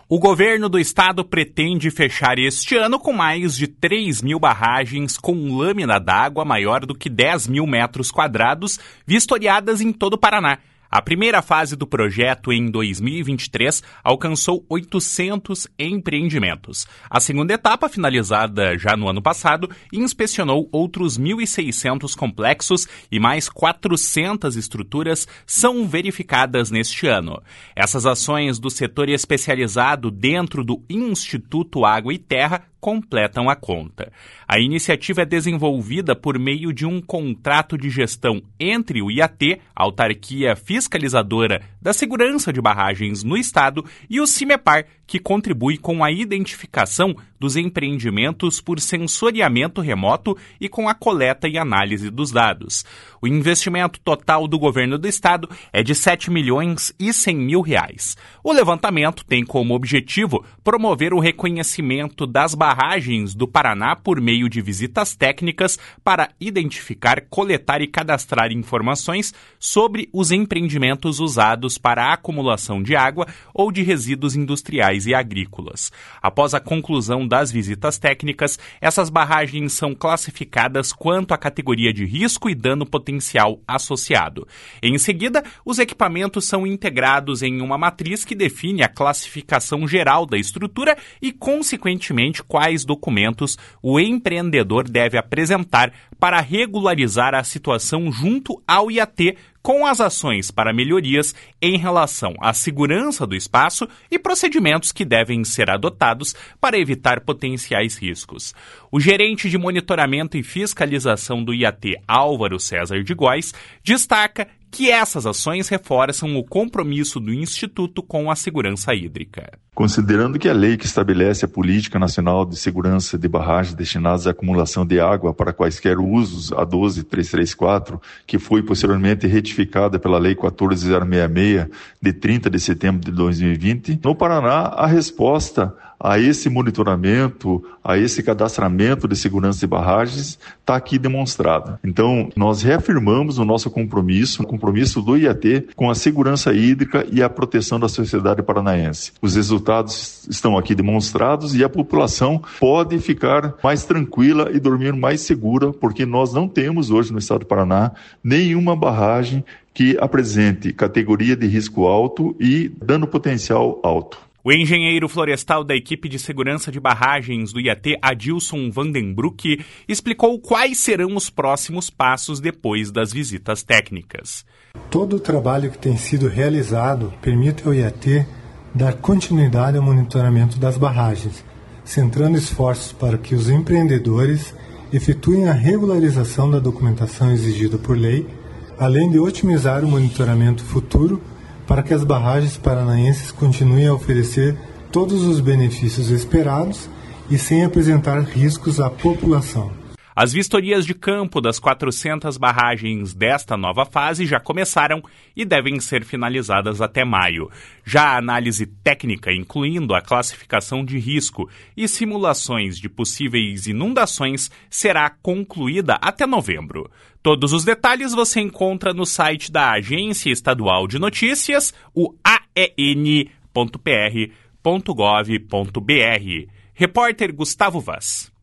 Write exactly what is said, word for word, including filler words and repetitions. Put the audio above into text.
O governo do estado pretende fechar este ano com mais de três mil barragens com lâmina d'água maior do que dez mil metros quadrados, vistoriadas em todo o Paraná. A primeira fase do projeto, em dois mil e vinte e três, alcançou oitocentos empreendimentos. A segunda etapa, finalizada já no ano passado, inspecionou outros mil e seiscentos complexos e mais quatrocentas estruturas são verificadas neste ano. Essas ações do setor especializado dentro do Instituto Água e Terra completam a conta. A iniciativa é desenvolvida por meio de um contrato de gestão entre o I A T, a autarquia fiscalizadora da segurança de barragens no estado, e o CIMEPAR, que contribui com a identificação dos empreendimentos por sensoriamento remoto e com a coleta e análise dos dados. O investimento total do governo do estado é de sete milhões e cem mil reais. O levantamento tem como objetivo promover o reconhecimento das barragens do Paraná por meio de visitas técnicas para identificar, coletar e cadastrar informações sobre os empreendimentos usados para a acumulação de água ou de resíduos industriais e agrícolas. Após a conclusão das visitas técnicas, essas barragens são classificadas quanto à categoria de risco e dano potencial associado. Em seguida, os equipamentos são integrados em uma matriz que define a classificação geral da estrutura e, consequentemente, quais documentos o empreendedor deve apresentar para regularizar a situação junto ao I A T, com as ações para melhorias em relação à segurança do espaço e procedimentos que devem ser adotados para evitar potenciais riscos. O gerente de monitoramento e fiscalização do I A T, Álvaro César de Góes, destaca que essas ações reforçam o compromisso do Instituto com a segurança hídrica. Considerando que a lei que estabelece a Política Nacional de Segurança de Barragens destinadas à acumulação de água para quaisquer usos, a doze mil trezentos e trinta e quatro, que foi posteriormente retificada pela Lei quatorze mil sessenta e seis, de trinta de setembro de dois mil e vinte, no Paraná, a resposta a esse monitoramento, a esse cadastramento de segurança de barragens, está aqui demonstrada. Então, nós reafirmamos o nosso compromisso, o compromisso do I A T com a segurança hídrica e a proteção da sociedade paranaense. Os resultados estão aqui demonstrados e a população pode ficar mais tranquila e dormir mais segura, porque nós não temos hoje no estado do Paraná nenhuma barragem que apresente categoria de risco alto e dano potencial alto. O engenheiro florestal da equipe de segurança de barragens do I A T, Adilson Vandenbroek, explicou quais serão os próximos passos depois das visitas técnicas. Todo o trabalho que tem sido realizado permite ao I A T dar continuidade ao monitoramento das barragens, centrando esforços para que os empreendedores efetuem a regularização da documentação exigida por lei, além de otimizar o monitoramento futuro para que as barragens paranaenses continuem a oferecer todos os benefícios esperados e sem apresentar riscos à população. As vistorias de campo das quatrocentas barragens desta nova fase já começaram e devem ser finalizadas até maio. Já a análise técnica, incluindo a classificação de risco e simulações de possíveis inundações, será concluída até novembro. Todos os detalhes você encontra no site da Agência Estadual de Notícias, o a e n ponto p r ponto gov ponto b r. Repórter Gustavo Vaz.